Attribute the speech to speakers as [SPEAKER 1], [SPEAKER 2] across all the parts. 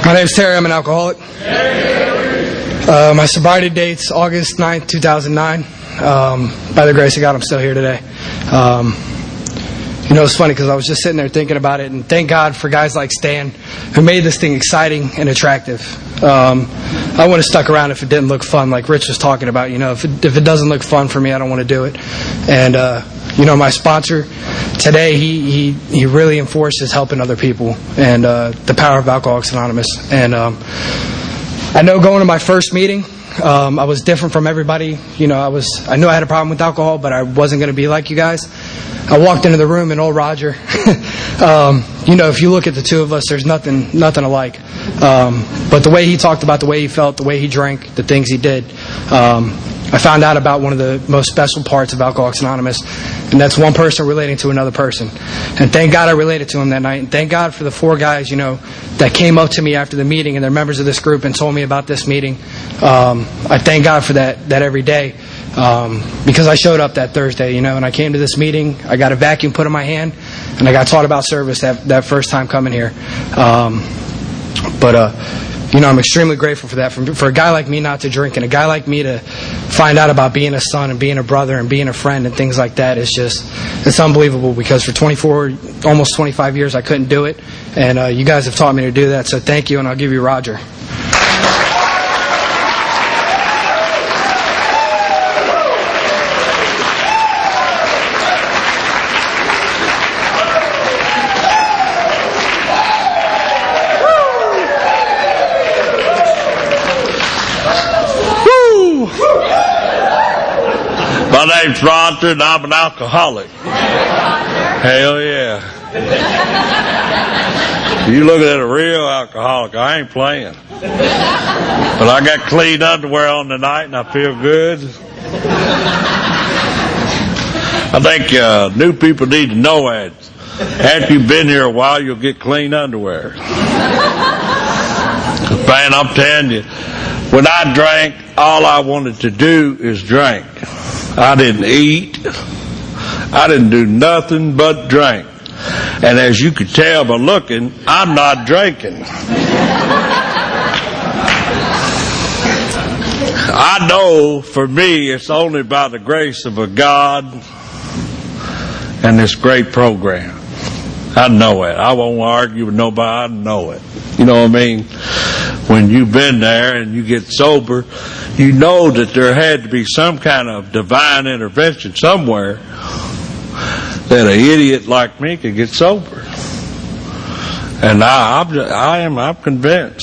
[SPEAKER 1] My name's Terry. I'm an alcoholic. My sobriety date's August 9th, 2009. By the grace of God, I'm still here today. It's funny because I was just sitting there thinking about it, and thank God for guys like Stan who made this thing exciting and attractive. I wouldn't have stuck around if it didn't look fun, like Rich was talking about. If it doesn't look fun for me, I don't want to do it. And my sponsor today, he really enforces helping other people and the power of Alcoholics Anonymous. And I know going to my first meeting, I was different from everybody. I knew I had a problem with alcohol, but I wasn't going to be like you guys. I walked into the room and old Roger, if you look at the two of us, there's nothing alike. But the way he talked about the way he felt, the way he drank, the things he did, I found out about one of the most special parts of Alcoholics Anonymous, and that's one person relating to another person. And thank God I related to him that night, and thank God for the four guys, that came up to me after the meeting, and they're members of this group, and told me about this meeting. I thank God for that every day, because I showed up that Thursday, and I came to this meeting. I got a vacuum put in my hand, and I got taught about service that first time coming here. I'm extremely grateful for that. For a guy like me not to drink, and a guy like me to find out about being a son and being a brother and being a friend and things like that, it's unbelievable, because for 24, almost 25 years, I couldn't do it. And you guys have taught me to do that, so thank you, and I'll give you Roger.
[SPEAKER 2] My name's Roger, and I'm an alcoholic. Hell yeah. You looking at a real alcoholic, I ain't playing. But I got clean underwear on tonight, and I feel good. I think new people need to know that. After you've been here a while, you'll get clean underwear. Man, I'm telling you, when I drank, all I wanted to do is drink. I didn't eat. I didn't do nothing but drink. And as you could tell by looking, I'm not drinking. I know for me it's only by the grace of a God and this great program. I know it. I won't argue with nobody. I know it. You know what I mean? When you've been there and you get sober, you know that there had to be some kind of divine intervention somewhere that an idiot like me could get sober. And I'm convinced.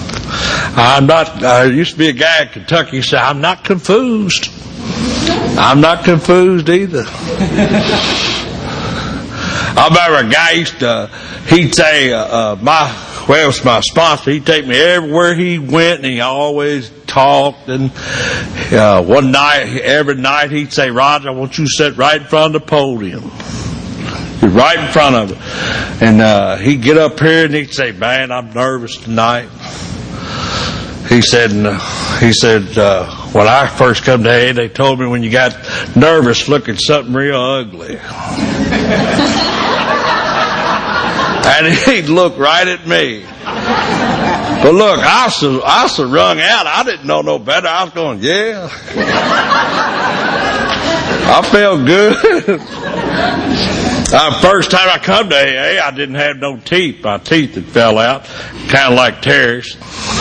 [SPEAKER 2] I used to be a guy in Kentucky who said, I'm not confused. I'm not confused either. I remember a guy he'd say, it's my sponsor, he'd take me everywhere he went, and he always talked. And every night he'd say, Roger, I want you to sit right in front of the podium. Right in front of it. And he'd get up here and he'd say, man, I'm nervous tonight. He said, when I first come to AA, they told me when you got nervous, look at something real ugly. And he'd look right at me. But look, I was wrung out. I didn't know no better. I was going, yeah. I felt good. First time I come to AA, I didn't have no teeth. My teeth had fell out, kind of like Terry's.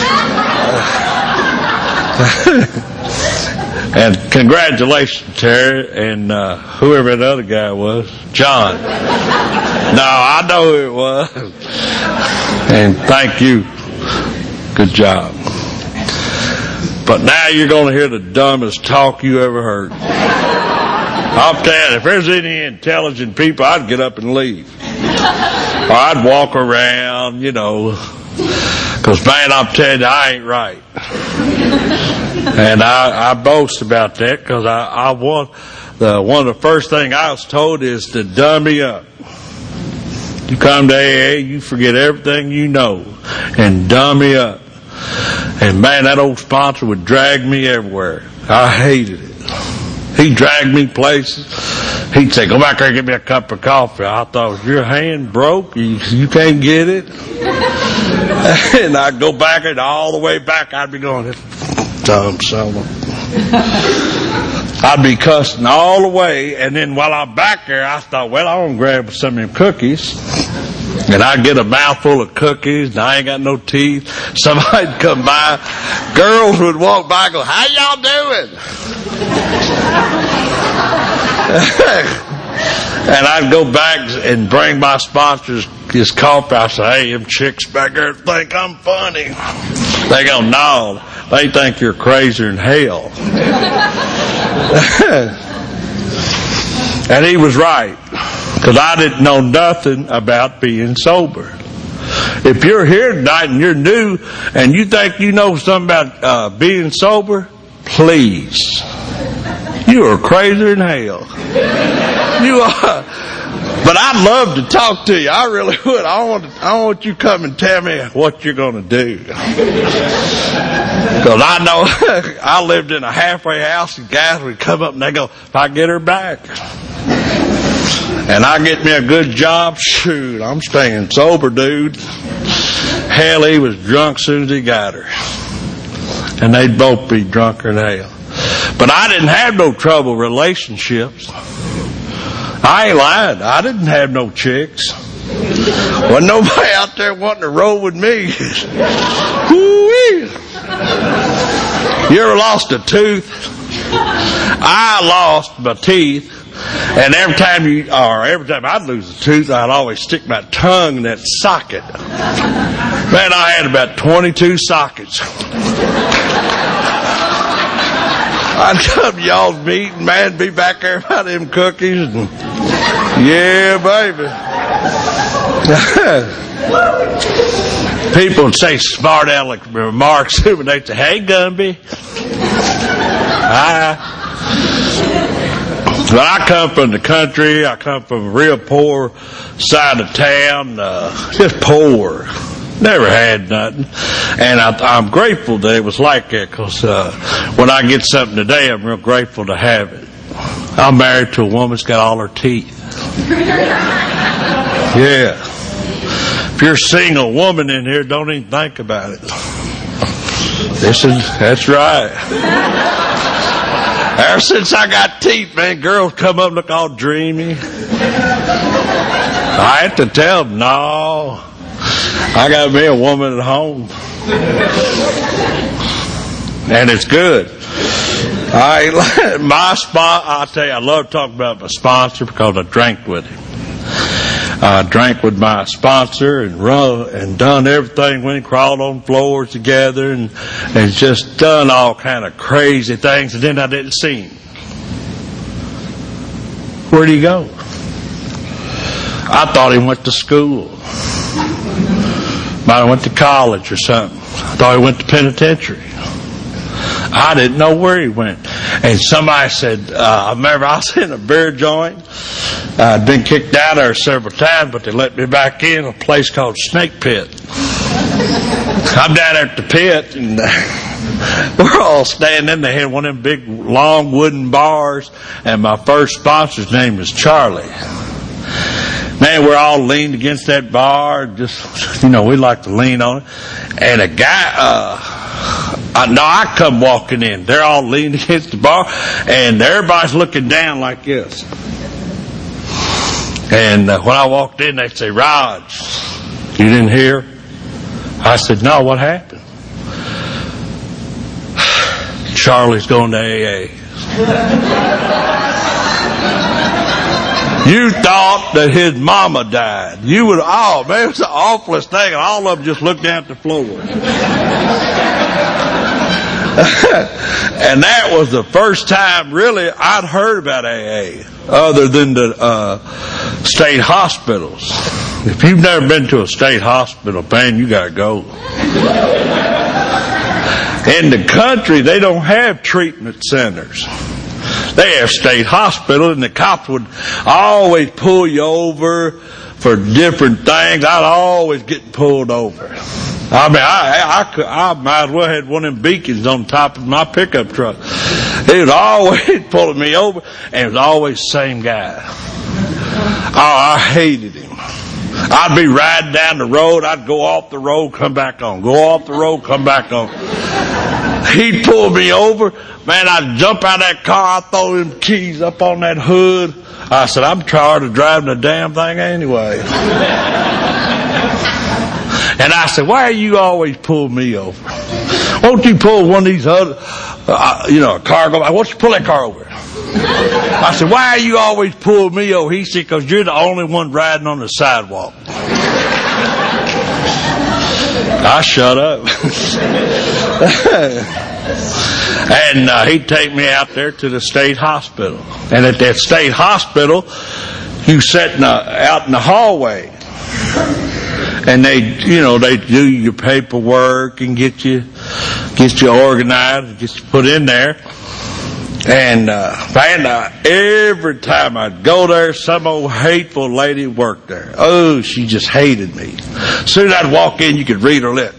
[SPEAKER 2] And congratulations, Terry, and whoever the other guy was, John. No, I know who it was. And thank you. Good job. But now you're going to hear the dumbest talk you ever heard. I'll tell you, if there's any intelligent people, I'd get up and leave. Or I'd walk around, because, man, I'm telling you, I ain't right. And I boast about that, because one of the first things I was told is to dummy up. You come to AA, you forget everything you know, and dummy up. And, man, that old sponsor would drag me everywhere. I hated it. He'd drag me places. He'd say, go back there and get me a cup of coffee. I thought, is your hand broke? You can't get it? And I'd go back, and all the way back, I'd be going, Tom Selma. I'd be cussing all the way, and then while I'm back there, I thought, well, I'm going to grab some of them cookies. And I'd get a mouthful of cookies, and I ain't got no teeth. Somebody'd come by. Girls would walk by and go, how y'all doing? And I'd go back and bring my sponsors his coffee. I say, hey, them chicks back there think I'm funny. They go, no, they think you're crazier than hell. And he was right, because I didn't know nothing about being sober. If you're here tonight and you're new and you think you know something about being sober, please, you are crazier than hell. You are. But I'd love to talk to you. I really would. I want you to come and tell me what you're going to do. Because I know I lived in a halfway house, and guys would come up and they go, if I get her back and I get me a good job, shoot, I'm staying sober, dude. Hell, he was drunk as soon as he got her. And they'd both be drunker than hell. But I didn't have no trouble relationships. I ain't lying. I didn't have no chicks. Wasn't nobody out there wanting to roll with me. Woo-wee. You ever lost a tooth? I lost my teeth. And every time I'd lose a tooth, I'd always stick my tongue in that socket. Man, I had about 22 sockets. I'd come to y'all's meeting, man, be back there by them cookies. And, yeah, baby. People would say smart aleck remarks when they'd say, hey, Gumby. But I come from the country. I come from a real poor side of town, just poor. Never had nothing. And I'm grateful that it was like that, because when I get something today, I'm real grateful to have it. I'm married to a woman that's got all her teeth. Yeah. If you're a single woman in here, don't even think about it. That's right. Ever since I got teeth, man, girls come up and look all dreamy. I have to tell them, no, I got me a woman at home. And it's good. I'll tell you, I love talking about my sponsor because I drank with him. I drank with my sponsor and done everything. Went and crawled on floors together and just done all kind of crazy things. And then I didn't see him. Where'd he go? I thought he went to school. Might have went to college or something. I thought he went to penitentiary. I didn't know where he went. And somebody said, I remember I was in a beer joint. I'd been kicked out of there several times, but they let me back in a place called Snake Pit. I'm down there at the pit, and we're all standing. They had one of them big, long wooden bars, and my first sponsor's name was Charlie. Man, we're all leaned against that bar. Just, we like to lean on it. And a guy, I come walking in. They're all leaned against the bar, and everybody's looking down like this. And when I walked in, they'd say, Raj, you didn't hear? I said, no, what happened? Charlie's going to AA. You thought that his mama died. You would, man, it was the awfulest thing. And all of them just looked down at the floor. And that was the first time, really, I'd heard about AA, other than the state hospitals. If you've never been to a state hospital, man, you got to go. In the country, they don't have treatment centers. They have state hospitals, and the cops would always pull you over for different things. I'd always get pulled over. I mean, I might as well had one of them beacons on top of my pickup truck. He was always pulling me over, and it was always the same guy. Oh, I hated him. I'd be riding down the road. I'd go off the road, come back on. Go off the road, come back on. He'd pull me over. Man, I'd jump out of that car. I'd throw them keys up on that hood. I said, I'm tired of driving the damn thing anyway. And I said, why do you always pull me over? Won't you pull one of these other, a car go by? Why don't you pull that car over? I said, why do you always pull me over? He said, because you're the only one riding on the sidewalk. I shut up. And he'd take me out there to the state hospital. And at that state hospital, you sitting out in the hallway. And they do your paperwork and get you organized and get you put in there. And every time I'd go there, some old hateful lady worked there. Oh, she just hated me. As soon as I'd walk in, you could read her lip.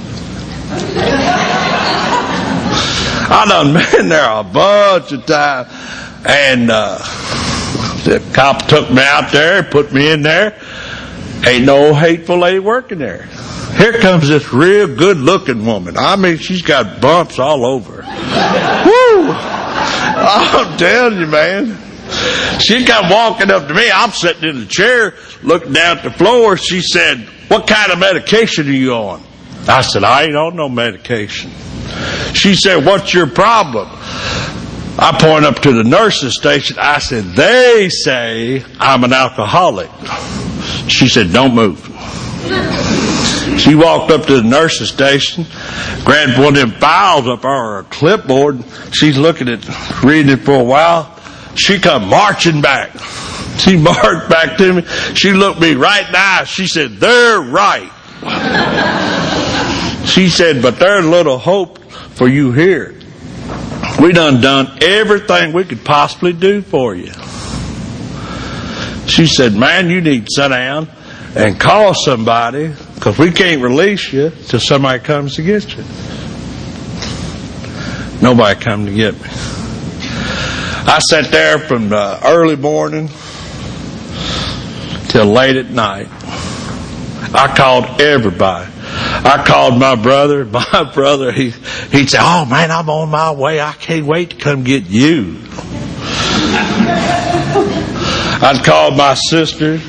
[SPEAKER 2] I done been there a bunch of times. And the cop took me out there, put me in there. Ain't no hateful lady working there. Here comes this real good-looking woman. I mean, she's got bumps all over her. Woo! I'm telling you, man. She come walking up to me. I'm sitting in the chair, looking down at the floor. She said, what kind of medication are you on? I said, I ain't on no medication. She said, what's your problem? I point up to the nurse's station. I said, they say I'm an alcoholic. She said, don't move. She walked up to the nurse's station, grabbed one of them files up on her clipboard. She's looking at, reading it for a while. She come marching back. She marched back to me. She looked me right in the eye. She said, they're right. She said, but there's little hope for you here. We done everything we could possibly do for you. She said, man, you need to sit down and call somebody, because we can't release you till somebody comes to get you. Nobody come to get me. I sat there from the early morning till late at night. I called everybody. I called my brother. My brother, he'd say, oh man, I'm on my way. I can't wait to come get you. I'd call my sister,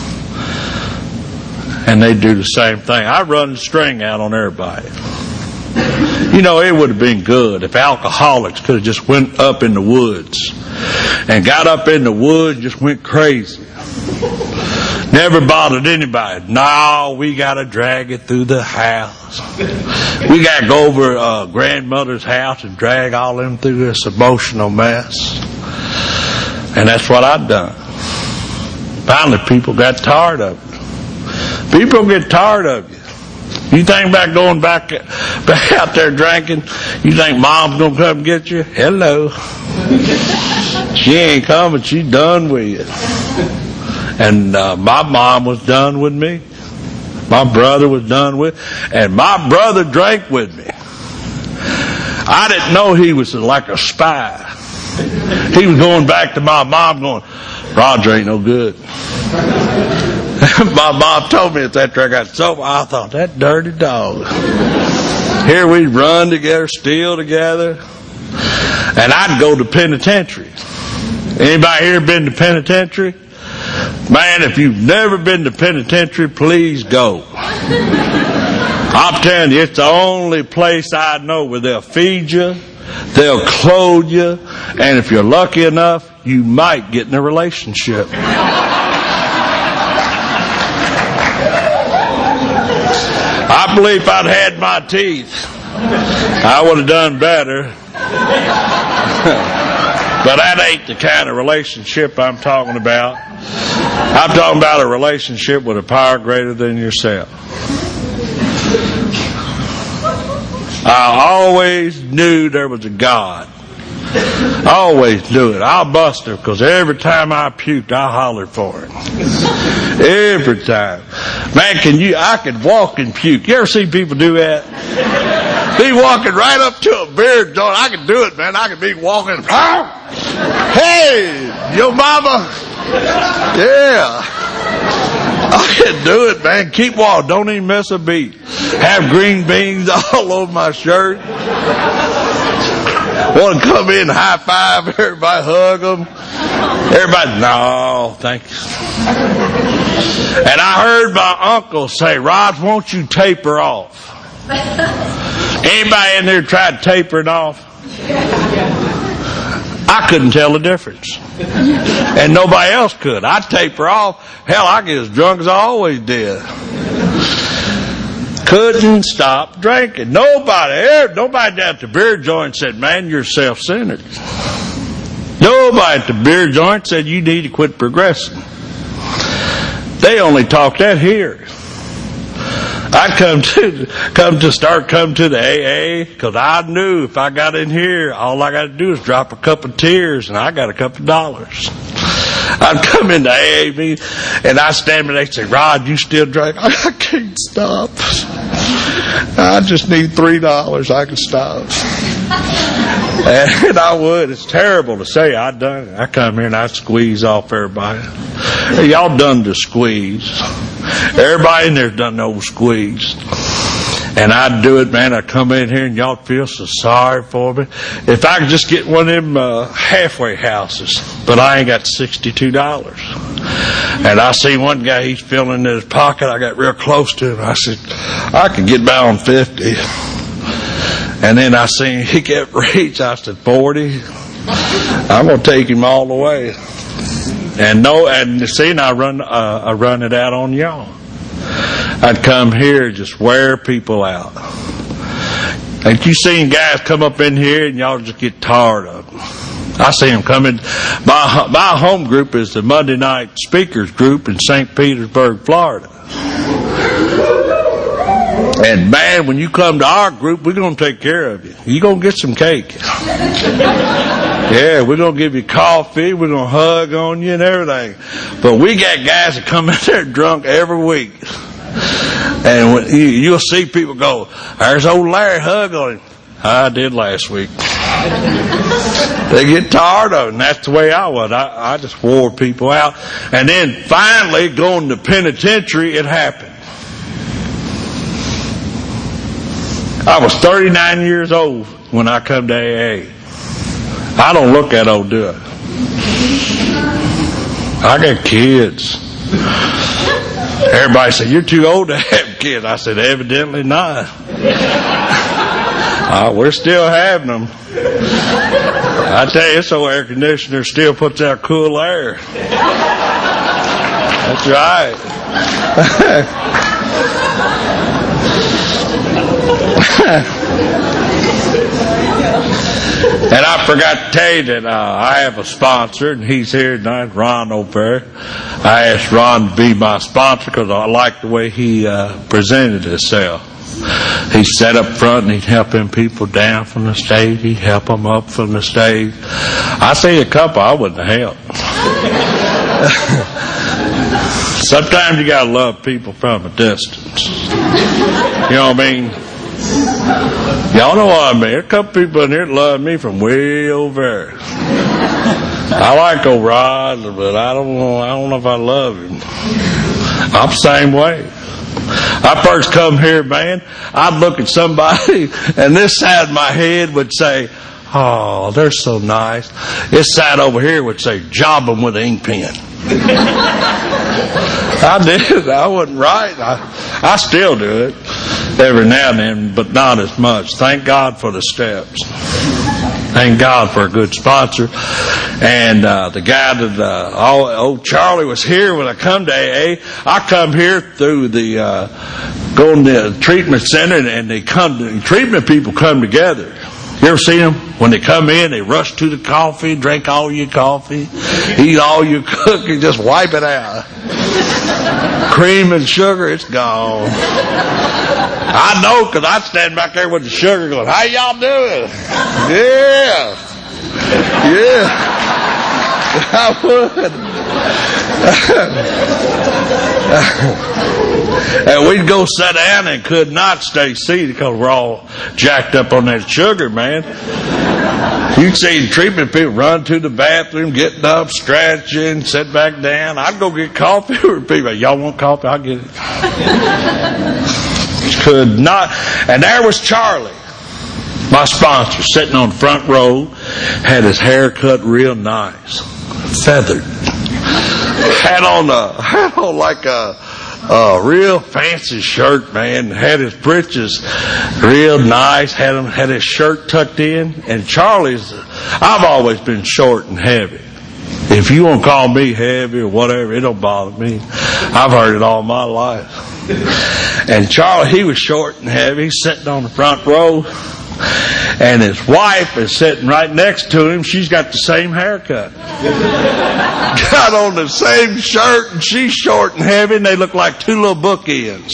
[SPEAKER 2] and they'd do the same thing. I run the string out on everybody. You know, it would have been good if alcoholics could have just went up in the woods and got up in the woods and just went crazy. Never bothered anybody. No, we got to drag it through the house. We got to go over grandmother's house and drag all them through this emotional mess. And that's what I'd done. Finally, people got tired of it. People get tired of you. You think about going back out there drinking? You think mom's going to come get you? Hello. She ain't coming. She's done with you. And my mom was done with me. My brother was done with. And my brother drank with me. I didn't know he was like a spy. He was going back to my mom going, Roger ain't no good. My mom told me after I got sober, I thought, that dirty dog. Here we run together, steal together. And I'd go to penitentiary. Anybody here been to penitentiary? Man, if you've never been to penitentiary, please go. I'm telling you, it's the only place I know where they'll feed you, they'll clothe you, and if you're lucky enough, you might get in a relationship. I believe if I'd had my teeth, I would have done better. But that ain't the kind of relationship I'm talking about. I'm talking about a relationship with a power greater than yourself. I always knew there was a God. I always knew it. I'll bust her, because every time I puked, I hollered for it. Every time. Man, I could walk and puke. You ever see people do that? Be walking right up to a beer joint. I could do it, man. I could be walking. Hey, your mama. Yeah. I can do it, man. Keep walking. Don't even miss a beat. Have green beans all over my shirt. Want to come in, high five everybody, hug them. Everybody, no, thank you. And I heard my uncle say, Rod, won't you taper off? Anybody in there tried tapering off? I couldn't tell the difference. And nobody else could. I'd taper off. Hell, I get as drunk as I always did. Couldn't stop drinking. Nobody down at the beer joint said, man, you're self-centered. Nobody at the beer joint said you need to quit progressing. They only talk that here. I come to the AA because I knew if I got in here, all I got to do is drop a couple of tears and I got a couple of dollars. I'd come into AA meeting and I stand there and they say, Rod, you still drink? I can't stop. I just need $3. I can stop. And I would. It's terrible to say I done it. I come here and I squeeze off everybody. Hey, y'all done the squeeze. Everybody in there's done the old squeeze. And I'd do it, man. I'd come in here and y'all feel so sorry for me. If I could just get one of them halfway houses, but I ain't got $62. And I see one guy, he's feeling in his pocket. I got real close to him. I said, I could get by on 50. And then I seen he kept reaching. I said, 40. I'm gonna take him all the way. And see, I run it out on y'all. I'd come here and just wear people out. And you seen guys come up in here and y'all just get tired of them. I see them coming. My home group is the Monday night speakers group in St. Petersburg, Florida. And man, when you come to our group, we're going to take care of you. You're going to get some cake. Yeah, we're going to give you coffee. We're going to hug on you and everything. But we got guys that come in there drunk every week. And when you'll see people go, there's old Larry, hug on him. I did last week. They get tired of it, and that's the way I was. I just wore people out. And then finally, going to penitentiary, it happened. I was 39 years old when I come to AA. I don't look that old, do I? I got kids. Everybody said, you're too old to have kids. I said, evidently not. We're still having them. I tell you, this old air conditioner still puts out cool air. That's right. And I forgot to tell you that I have a sponsor, and he's here tonight, Ron O'Perry. I asked Ron to be my sponsor because I like the way he presented himself. He sat up front and he'd help them people down from the stage. He'd help them up from the stage. I see a couple I wouldn't help. Sometimes you gotta love people from a distance. You know what I mean? Y'all know what I mean. There are a couple people in here that love me from way over there. I like old Rod, but I don't know if I love him. I'm the same way. I first come here, man, I'd look at somebody and this side of my head would say, oh, they're so nice. This side over here would say, job them with an ink pen. I did. I wasn't right. I still do it every now and then, but not as much. Thank God for the steps. Thank God for a good sponsor. And the guy that old Charlie was here when I come to AA. I come here through the going to the treatment center, and the treatment people come together. You ever see them? When they come in, they rush to the coffee, drink all your coffee, eat all your cookies, just wipe it out. Cream and sugar, it's gone. I know, because I'd stand back there with the sugar going, how y'all doing? Yeah. Yeah. I would. And we'd go sit down and could not stay seated because we're all jacked up on that sugar, man. You'd see the treatment people run to the bathroom, getting up, stretching, sit back down. I'd go get coffee with people. Y'all want coffee? I'll get it. Could not. And there was Charlie, my sponsor, sitting on the front row, had his hair cut real nice, feathered, had on like a real fancy shirt, man. Had his breeches real nice. Had his shirt tucked in. And Charlie's, I've always been short and heavy. If you want to call me heavy or whatever, it don't bother me. I've heard it all my life. And Charlie, he was short and heavy. He's sitting on the front row. And his wife is sitting right next to him. She's got the same haircut. Got on the same shirt, and she's short and heavy, and they look like two little bookends.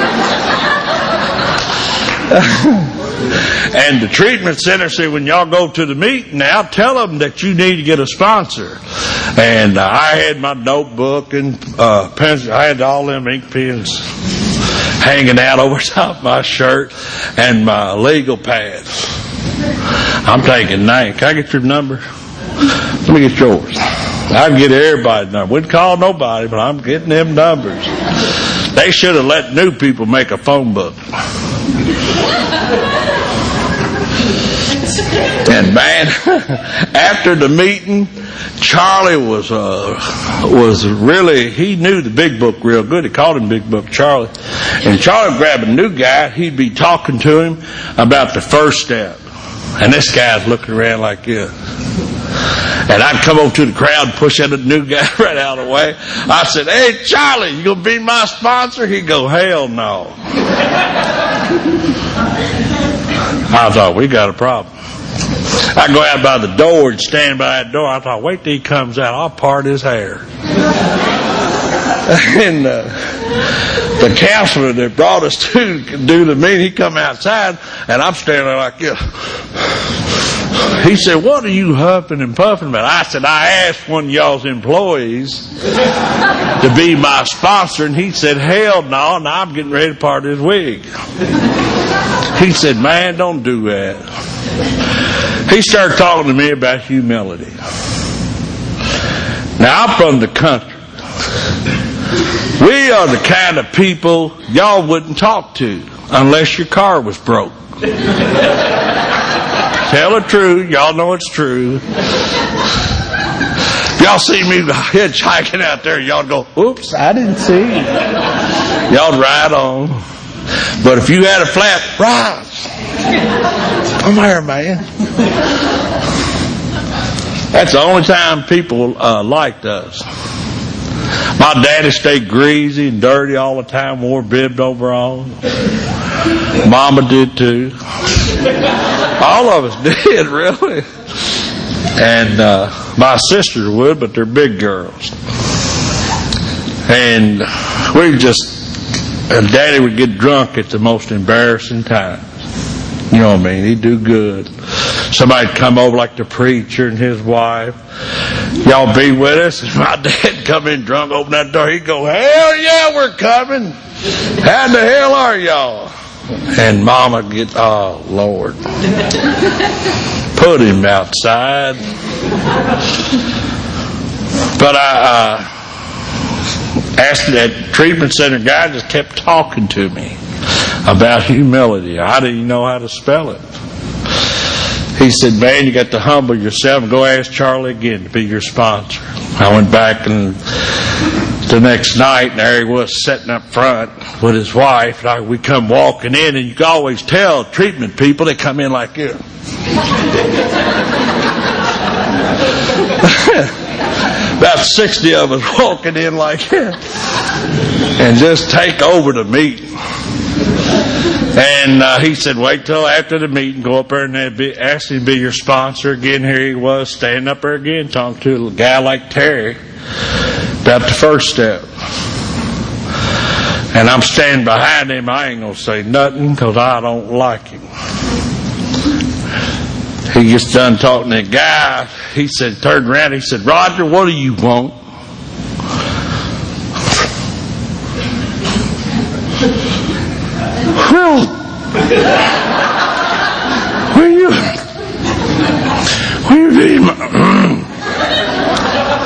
[SPEAKER 2] And the treatment center said, when y'all go to the meeting now, tell them that you need to get a sponsor. And I had my notebook and pencil. I had all them ink pens hanging out over top of my shirt and my legal pads. I'm taking name. Can I get your number? Let me get yours. I can get everybody's number. Wouldn't call nobody, but I'm getting them numbers. They should have let new people make a phone book. And man, after the meeting, Charlie was really, he knew the big book real good. He called him Big Book Charlie. And Charlie would grab a new guy. He'd be talking to him about the first step. And this guy's looking around like this. And I'd come over to the crowd and push that new guy right out of the way. I said, hey, Charlie, you going to be my sponsor? He'd go, hell no. I thought, we got a problem. I go out by the door and stand by that door. I thought, wait till he comes out. I'll part his hair. And the counselor that brought us to do the meeting, he come outside, and I'm standing there like this. He said, what are you huffing and puffing about? I said, I asked one of y'all's employees to be my sponsor, and he said, hell no, and I'm getting ready to part his wig. He said, man, don't do that. He started talking to me about humility. Now, I'm from the country. We are the kind of people y'all wouldn't talk to unless your car was broke. Tell the truth. Y'all know it's true. Y'all see me hitchhiking out there, y'all go, oops, I didn't see. Y'all ride on. But if you had a flat, rise. Come here, man. That's the only time people liked us. My daddy stayed greasy and dirty all the time, wore bibbed overalls. Mama did too. All of us did, really. And my sisters would, but they're big girls. And and Daddy would get drunk at the most embarrassing times. You know what I mean? He'd do good. Somebody'd come over like the preacher and his wife. Y'all be with us? And my dad come in drunk, open that door. He'd go, hell yeah, we're coming. How the hell are y'all? And Mama gets, oh, Lord. Put him outside. But I asked that treatment center guy, just kept talking to me about humility. I didn't even know how to spell it. He said, man, you got to humble yourself and go ask Charlie again to be your sponsor. I went back and the next night, and there he was sitting up front with his wife. And we come walking in, and you can always tell treatment people, they come in like this. About 60 of us walking in like that. And just take over the meeting. And he said, wait till after the meeting, go up there and ask him to be your sponsor again. Here he was, standing up there again, talking to a guy like Terry about the first step. And I'm standing behind him. I ain't going to say nothing because I don't like him. He gets done talking to the guy. He said, turned around, he said, Roger, what do you want?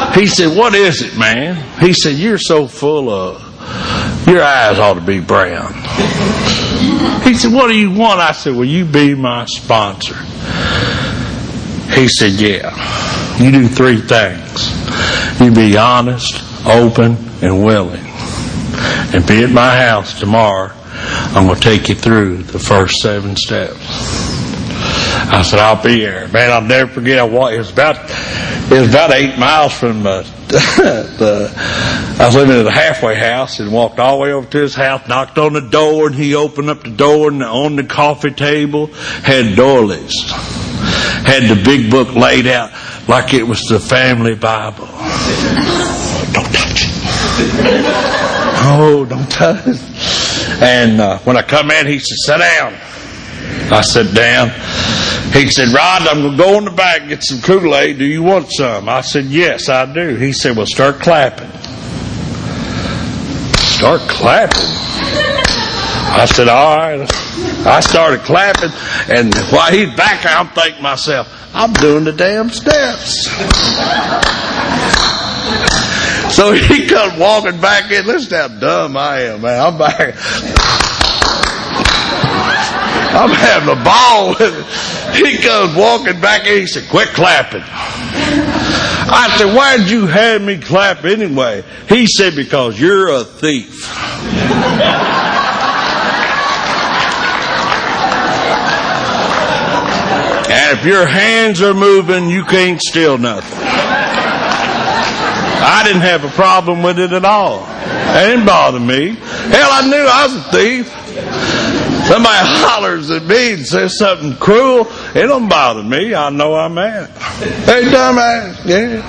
[SPEAKER 2] He said, what is it, man? He said, you're so full of, your eyes ought to be brown. He said, what do you want? I said, will you be my sponsor? He said, yeah. You do 3 things. You be honest, open, and willing. And be at my house tomorrow. I'm going to take you through the first 7 steps. I said, I'll be there. Man, I'll never forget. It was about 8 miles from I was living at a halfway house, and walked all the way over to his house, knocked on the door, and he opened up the door, and on the coffee table had doilies. Had the big book laid out like it was the family Bible. Don't touch it. Oh, don't touch it. And when I come in, he said, sit down. I sat down. He said, Rod, I'm going to go in the back and get some Kool-Aid. Do you want some? I said, yes, I do. He said, well, start clapping. Start clapping? I said, all right. I started clapping, and while he's back there, I'm thinking to myself, I'm doing the damn steps. So he comes walking back in. Listen how dumb I am, man. I'm back. I'm having a ball with it. He comes walking back in. He said, quit clapping. I said, why did you have me clap anyway? He said, because you're a thief. And if your hands are moving, you can't steal nothing. I didn't have a problem with it at all. It didn't bother me. Hell, I knew I was a thief. Somebody hollers at me and says something cruel, it don't bother me. I know I'm mad. Hey, dumbass. Yeah.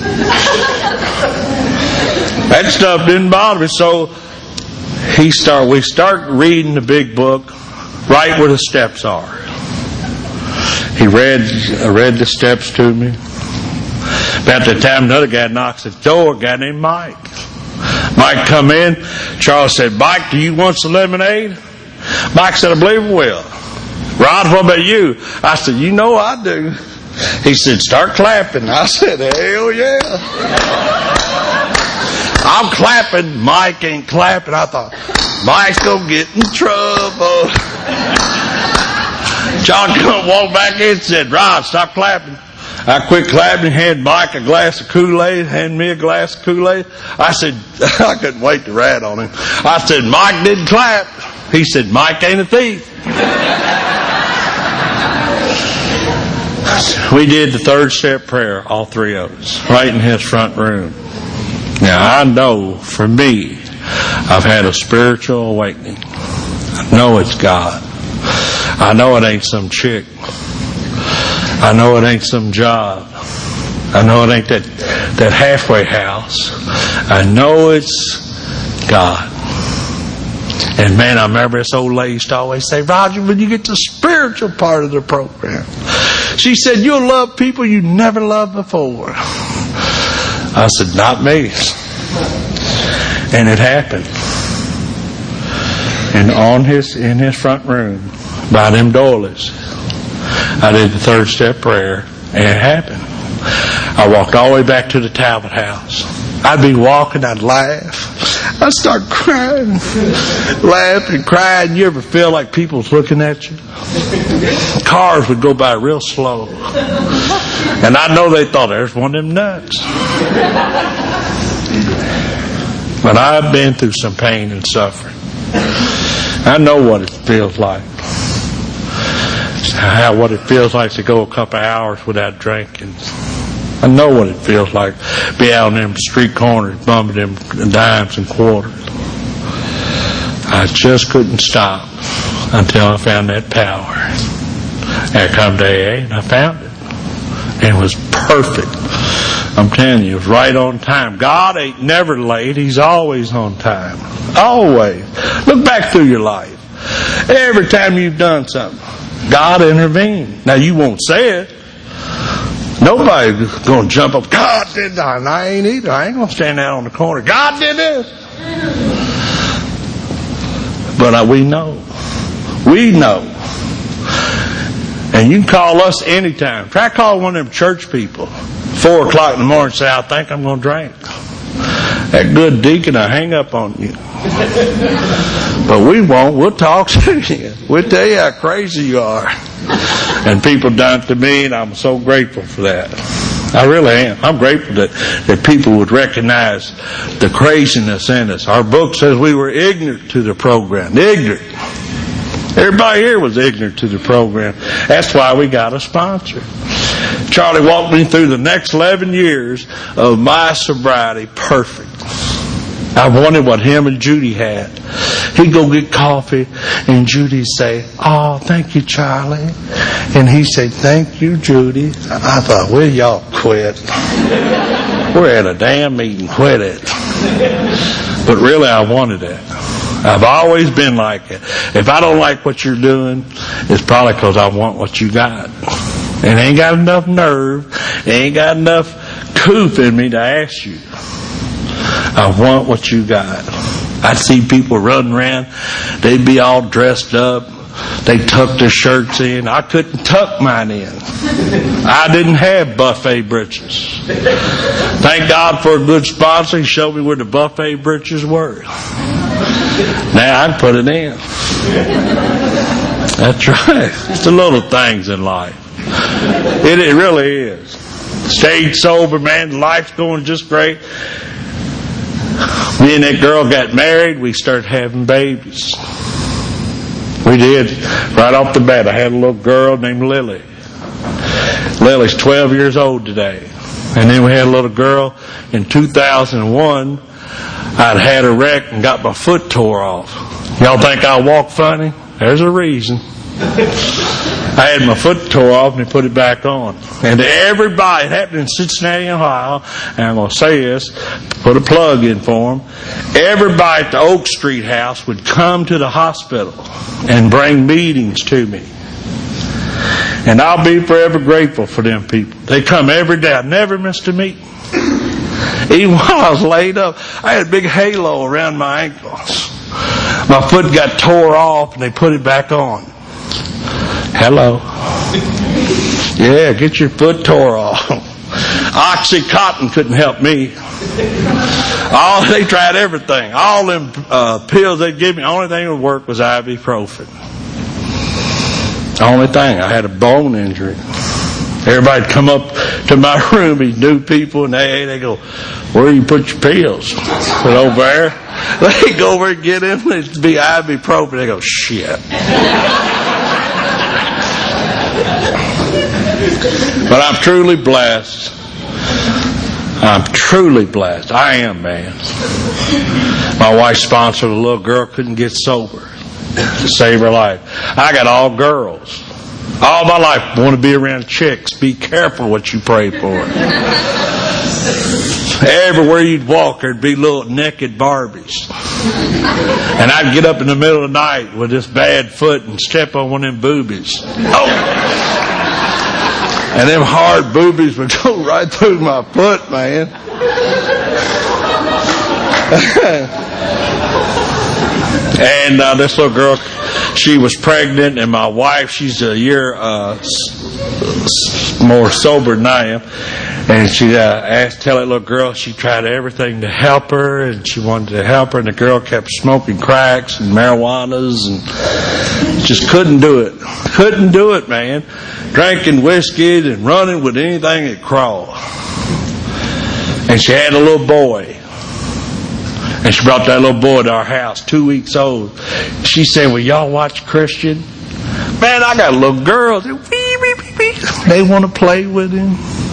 [SPEAKER 2] That stuff didn't bother me. So we start reading the big book right where the steps are. He read the steps to me. About the time another guy knocks at the door, a guy named Mike. Mike come in. Charles said, Mike, do you want some lemonade? Mike said, I believe I will. Rod, what about you? I said, you know I do. He said, start clapping. I said, hell yeah. I'm clapping. Mike ain't clapping. I thought, Mike's going to get in trouble. John come walk back in and said, Rod, stop clapping. I quit clapping, hand Mike a glass of Kool-Aid, hand me a glass of Kool-Aid. I said, I couldn't wait to rat on him. I said, Mike didn't clap. He said, Mike ain't a thief. We did the 3rd step prayer, all 3 of us, right in his front room. Now, I know, for me, I've had a spiritual awakening. I know it's God. I know it ain't some chick. I know it ain't some job. I know it ain't that halfway house. I know it's God. And man, I remember this old lady used to always say, Roger, when you get to the spiritual part of the program, she said, you'll love people you never loved before. I said, not me. And it happened. And in his front room, by them doilies, I did the 3rd step prayer, and it happened. I walked all the way back to the Talbot house. I'd be walking, I'd laugh. I'd start crying, laughing, crying. You ever feel like people's looking at you? Cars would go by real slow. And I know they thought, there's one of them nuts. But I've been through some pain and suffering. I know what it feels like. What it feels like to go a couple of hours without drinking. I know what it feels like. Be out in them street corners, bumping them dimes and quarters. I just couldn't stop until I found that power. And I come to AA and I found it. And it was perfect. I'm telling you, it was right on time. God ain't never late. He's always on time. Always. Look back through your life. Every time you've done something, God intervened. Now, you won't say it. Nobody's going to jump up, God did that. And I ain't either. I ain't going to stand out on the corner. God did this. But we know. We know. And you can call us anytime. Try calling one of them church people. 4 o'clock in the morning, say, I think I'm going to drink. That good deacon will hang up on you. But we won't. We'll talk to you. We'll tell you how crazy you are. And people done it to me, and I'm so grateful for that. I really am. I'm grateful that people would recognize the craziness in us. Our book says we were ignorant to the program. Ignorant. Everybody here was ignorant to the program. That's why we got a sponsor. Charlie walked me through the next 11 years of my sobriety perfect. I wanted what him and Judy had. He'd go get coffee, and Judy'd say, oh, thank you, Charlie. And he'd say, thank you, Judy. I thought, will y'all quit? We're at a damn meeting. Quit it. But really, I wanted it. I've always been like it. If I don't like what you're doing, it's probably because I want what you got. And ain't got enough nerve, ain't got enough couth in me to ask you. I want what you got. I'd see people running around. They'd be all dressed up. They'd tuck their shirts in. I couldn't tuck mine in. I didn't have buffet britches. Thank God for a good sponsor. He showed me where the buffet britches were. Now I can put it in. That's right. It's the little things in life. It really is. Stayed sober, man. Life's going just great. Me and that girl got married. We started having babies. We did. Right off the bat, I had a little girl named Lily. Lily's 12 years old today. And then we had a little girl in 2001. I'd had a wreck and got my foot tore off. Y'all think I walk funny? There's a reason. I had my foot tore off and they put it back on. And everybody, it happened in Cincinnati, Ohio, and I'm going to say this, put a plug in for them. Everybody at the Oak Street house would come to the hospital and bring meetings to me. And I'll be forever grateful for them people. They come every day. I never missed a meeting. Even while I was laid up, I had a big halo around my ankles. My foot got tore off and they put it back on. Hello. Yeah, get your foot tore off. Oxycontin couldn't help me. They tried everything. All them pills they'd give me, the only thing that would work was ibuprofen. The only thing. I had a bone injury. Everybody'd come up to my room, these new people, and they go, where do you put your pills? Put over there. They go over and get in, it'd be ibuprofen. They go, shit. But I'm truly blessed. I'm truly blessed. I am, man. My wife sponsored a little girl, couldn't get sober to save her life. I got all girls. All my life, I want to be around chicks. Be careful what you pray for. Everywhere you'd walk, there'd be little naked Barbies. And I'd get up in the middle of the night with this bad foot and step on one of them boobies. Oh! And them hard boobies would go right through my foot, man. And this little girl, she was pregnant, and my wife, she's a year more sober than I am. And she tell that little girl she tried everything to help her, and she wanted to help her, and the girl kept smoking cracks and marijuanas and just couldn't do it. Couldn't do it, man. Drinking whiskey and running with anything that crawled. And she had a little boy. And she brought that little boy to our house, 2 weeks old. She said, will y'all watch Christian? Man, I got a little girl. They want to play with him.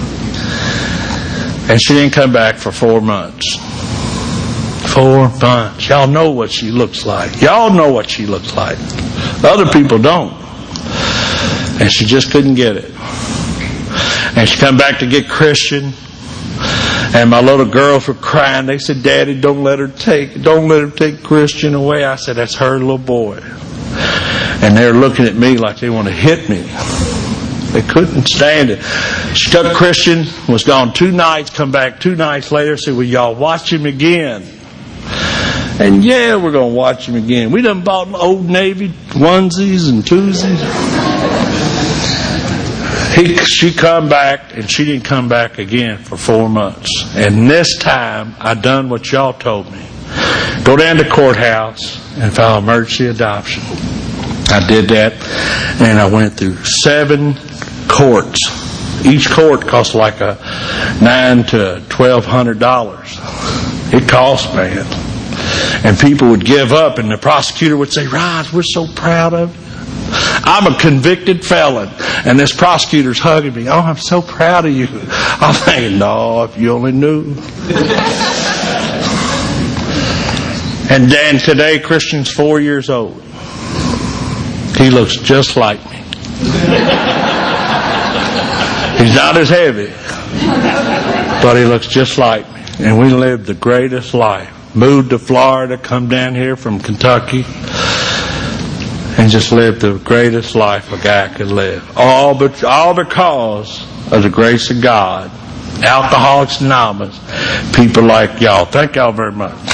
[SPEAKER 2] And she didn't come back for 4 months. 4 months. Y'all know what she looks like. Y'all know what she looks like. Other people don't. And she just couldn't get it. And she come back to get Christian. And my little girls were crying. They said, Daddy, don't let her take Christian away. I said, that's her little boy. And they're looking at me like they want to hit me. They couldn't stand it. She took Christian, was gone 2 nights, come back 2 nights later, said, will y'all watch him again? And yeah, we're going to watch him again. We done bought Old Navy onesies and twosies. She come back, and she didn't come back again for 4 months. And this time, I done what y'all told me. Go down to the courthouse and file emergency adoption. I did that, and I went through 7 courts. Each court cost like a $900 to $1,200. It cost, man. And people would give up, and the prosecutor would say, "Ron, we're so proud of you. I'm a convicted felon." And this prosecutor's hugging me. "Oh, I'm so proud of you." I'm thinking, "No, if you only knew." And Dan, today, Christian's 4 years old. He looks just like me. He's not as heavy, but he looks just like me. And we lived the greatest life. Moved to Florida, come down here from Kentucky, and just lived the greatest life a guy could live. All because of the grace of God. Alcoholics Anonymous. People like y'all. Thank y'all very much.